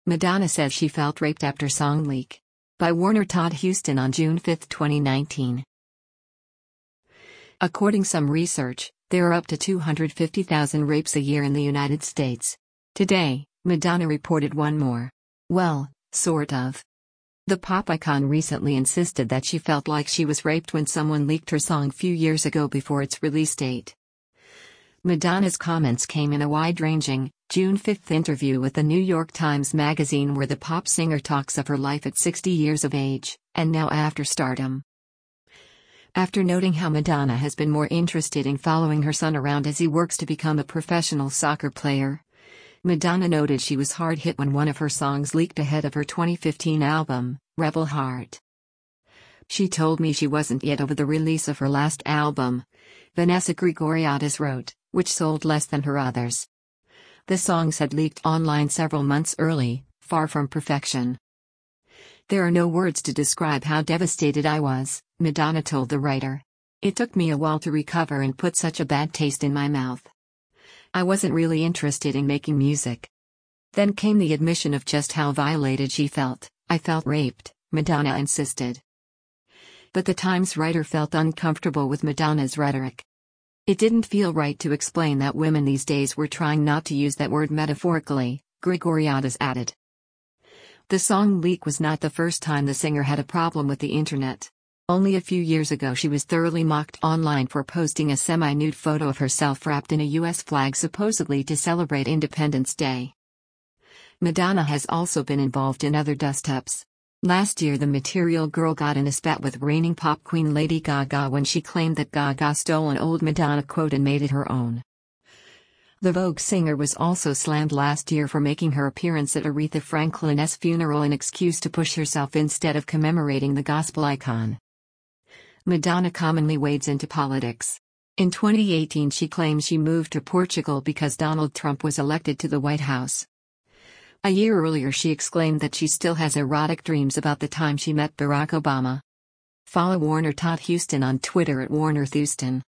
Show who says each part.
Speaker 1: Madonna says she felt raped after song leak. By Warner Todd Huston on June 5, 2019. According to some research, there are up to 250,000 rapes a year in the United States. Today, Madonna reported one more. Well, sort of. The pop icon recently insisted that she felt like she was raped when someone leaked her song a few years ago before its release date. Madonna's comments came in a wide-ranging, June 5 interview with the New York Times Magazine where the pop singer talks of her life at 60 years of age, and now after stardom. After noting how Madonna has been more interested in following her son around as he works to become a professional soccer player, Madonna noted she was hard hit when one of her songs leaked ahead of her 2015 album, Rebel Heart. She told me she wasn't yet over the release of her last album, Vanessa Grigoriadis wrote, which sold less than her others. The songs had leaked online several months early, far from perfection. There are no words to describe how devastated I was, Madonna told the writer. It took me a while to recover and put such a bad taste in my mouth. I wasn't really interested in making music. Then came the admission of just how violated she felt. I felt raped, Madonna insisted. But the Times writer felt uncomfortable with Madonna's rhetoric. It didn't feel right to explain that women these days were trying not to use that word metaphorically, Grigoriadis added. The song leak was not the first time the singer had a problem with the internet. Only a few years ago she was thoroughly mocked online for posting a semi-nude photo of herself wrapped in a US flag supposedly to celebrate Independence Day. Madonna has also been involved in other dust-ups. Last year the Material Girl got in a spat with reigning pop queen Lady Gaga when she claimed that Gaga stole an old Madonna quote and made it her own. The Vogue singer was also slammed last year for making her appearance at Aretha Franklin's funeral an excuse to push herself instead of commemorating the gospel icon. Madonna commonly wades into politics. In 2018 she claims she moved to Portugal because Donald Trump was elected to the White House. A year earlier she exclaimed that she still has erotic dreams about the time she met Barack Obama. Follow Warner Todd Huston on Twitter at WarnerThouston.